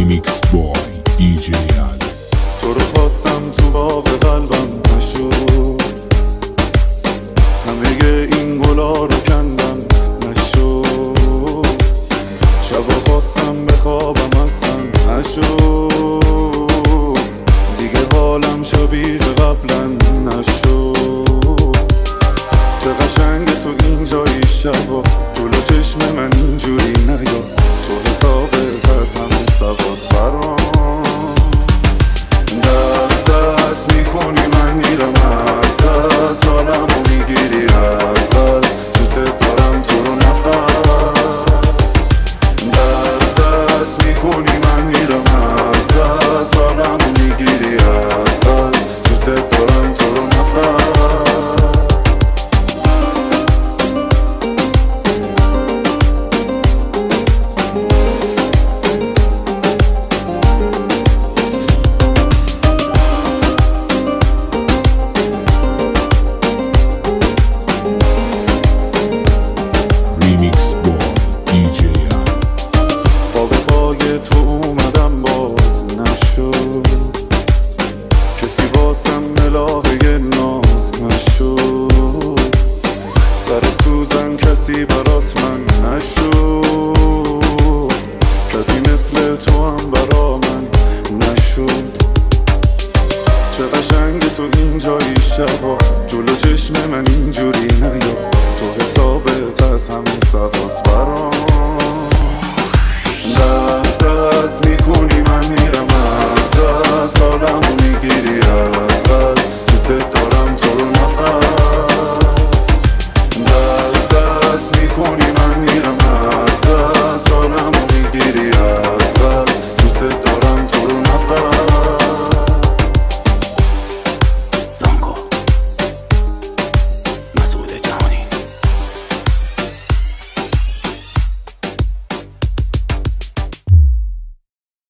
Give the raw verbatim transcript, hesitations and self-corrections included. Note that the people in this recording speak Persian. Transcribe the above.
ریمیکس بای دی جی ال. تو رو خواستم تو باغ قلبم نشد، همه این گلا رو کندم نشد، شبا خواستم بخوابم اصلا نشد، دیگه حالم شبیه قبلا نشد. چه قشنگ تو اینجایی شبا